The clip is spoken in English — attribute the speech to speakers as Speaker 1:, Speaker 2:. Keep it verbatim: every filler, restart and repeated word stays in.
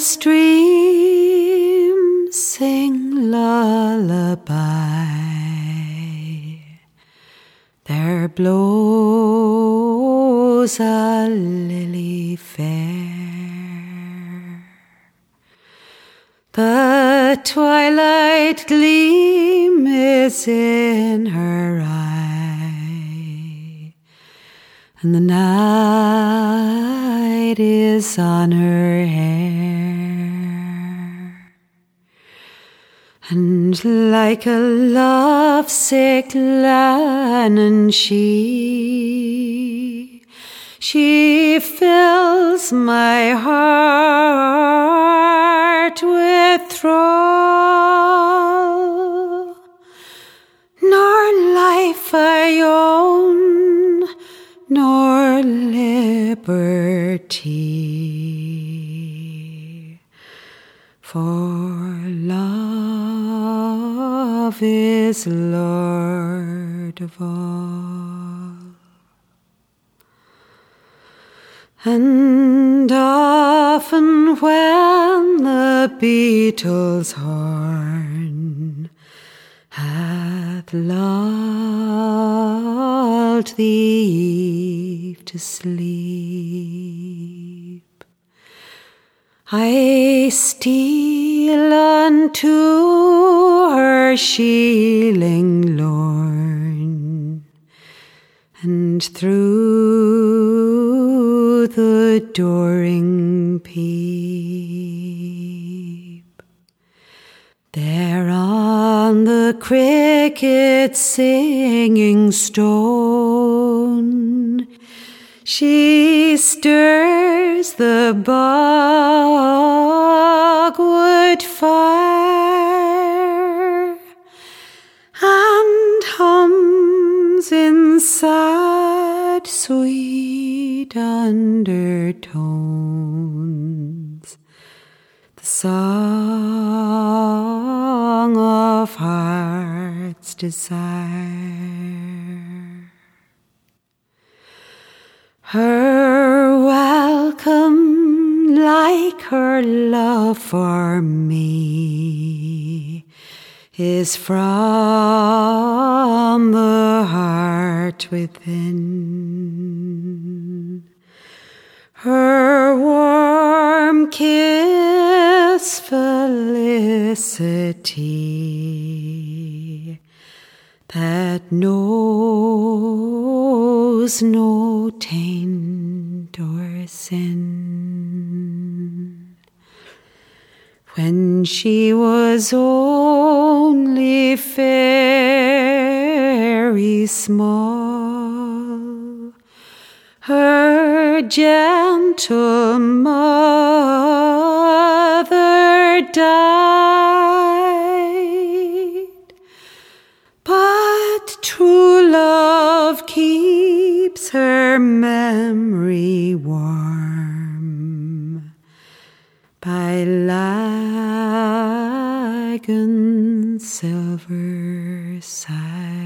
Speaker 1: streams sing lullaby. There blows a lily fair. The twilight gleam is in her eye, and the night is on her hair. And like a lovesick lantern she, she fills my heart with thrall. Nor life I own, nor liberty, for love is Lord of all. And often when the beetle's horn hath lulled the eve to sleep, I steal unto her shieling lorn, and through the dooring peep, there on the cricket's singing stone, she stirs the bogwood fire, and hums in sad sweet undertones the song of heart's desire. Her welcome, like her love for me, is from the heart within. Her warm kiss felicity that knows no taint or sin. When she was only very small, her gentle mother died, but true love keeps her memory warm by Lagan's silver side.